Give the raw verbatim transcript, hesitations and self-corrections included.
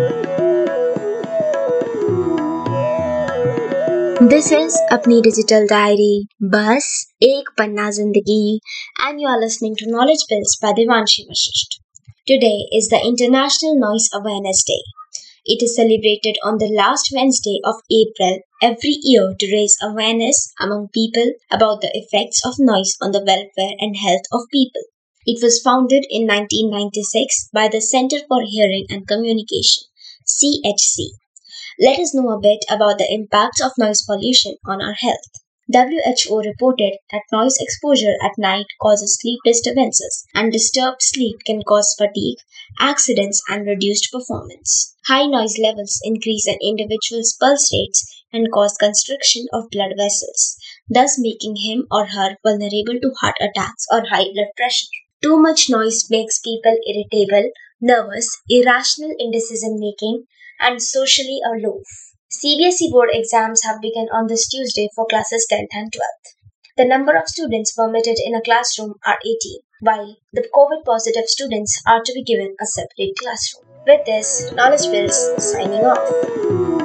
This is Apni Digital Diary, Bus, Ek Panna Zindagi, and you are listening to Knowledge Pills by Devanshi Vashisht. Today is the International Noise Awareness Day. It is celebrated on the last Wednesday of April every year to raise awareness among people about the effects of noise on the welfare and health of people. It was founded in nineteen ninety-six by the Center for Hearing and Communication, C H C. Let us know a bit about the impacts of noise pollution on our health. W H O reported that noise exposure at night causes sleep disturbances, and disturbed sleep can cause fatigue, accidents, and reduced performance. High noise levels increase an individual's pulse rates and cause constriction of blood vessels, thus making him or her vulnerable to heart attacks or high blood pressure. Too much noise makes people irritable, nervous, irrational in decision making, and socially aloof. C B S E board exams have begun on this Tuesday for classes tenth and twelfth. The number of students permitted in a classroom are eighteen, while the COVID positive students are to be given a separate classroom. With this, Knowledge Pills signing off.